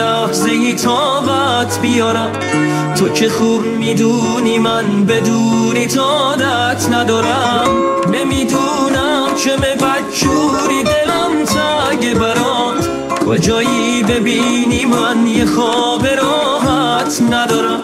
لحظه ای طاقت بیارم. تو که خوب میدونی من بدونی عادت ندارم. نمیدونم چه بدجوری دلم تنگ برات، کجایی ببینی من یه خواب راحت ندارم.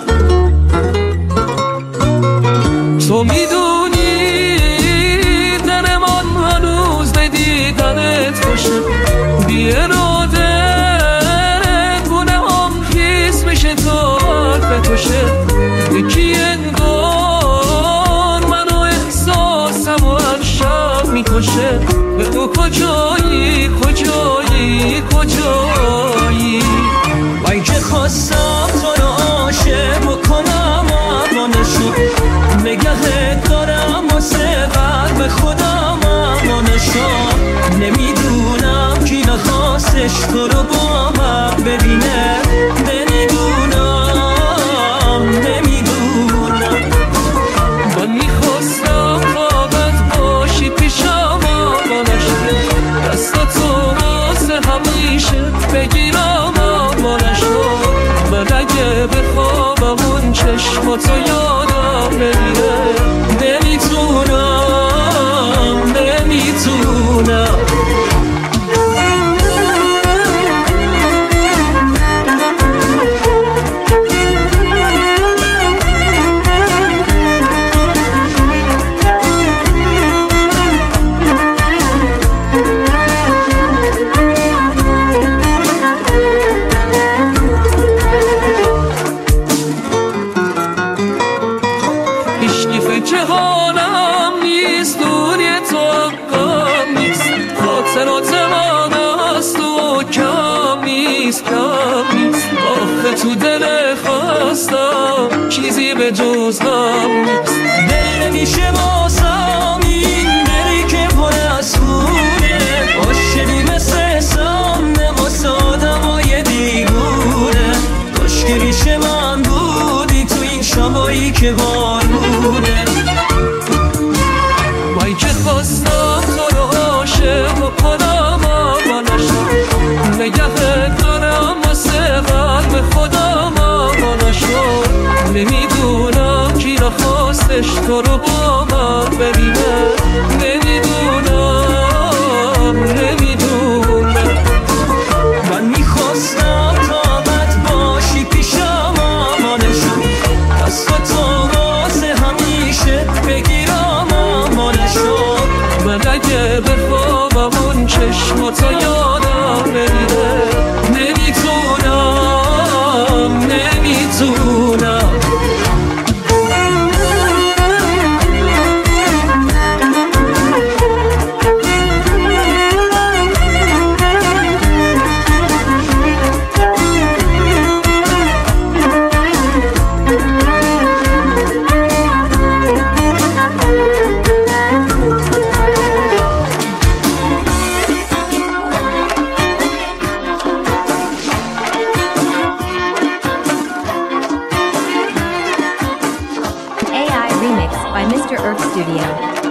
تو میدونی دل من هنوز ندیدنت خوشه، بی اراده گونه هم خیس میشه تا حرف توشه. یکی انگار منو احساسم و هر شب میکشه. به تو کجایی کجایی کجایی؟ وای که خواستم تو رو عاشق بکنم امانشو، نگهت دارم واسه قلب خودم امانشو. نمیدونم کی نخواستش تو رو با من ببینه، نمیدونم. من میخواستم فقط باشی پیشم امانشو، دستاتو واسه همیشه بگیرم امانشو. من اگه بخوابم اون چشماتو یادم نمیره، نمیتونم. جهانم نیست دوری تو غم نیست، خاطرات من از تو کم نیست کم نیست. آخه تو دل خواستم چیزی به جز غم نیست. دل نمیشه واسم این دلی که پر از خونه، عاشقی مثل سم واسه آدمای دیوونه. کاش که میشه من بودی تو این شبایی که بارونه. وای که خواستم تو رو عاشق بکنم امانشو، نگهت دارم واسه قلب خودم امانشو. نمیدونم کی نخواستش تو رو با من ببینه، نمیدونم. من میخواستم طاقت باشی پیشم امانشو، دستاتو واسه همیشه بگیرم امانشو. من اگه بخوابم اون چشماتو یادم نمیره، نمیتونم. AI remix by Mr. Earth Studio.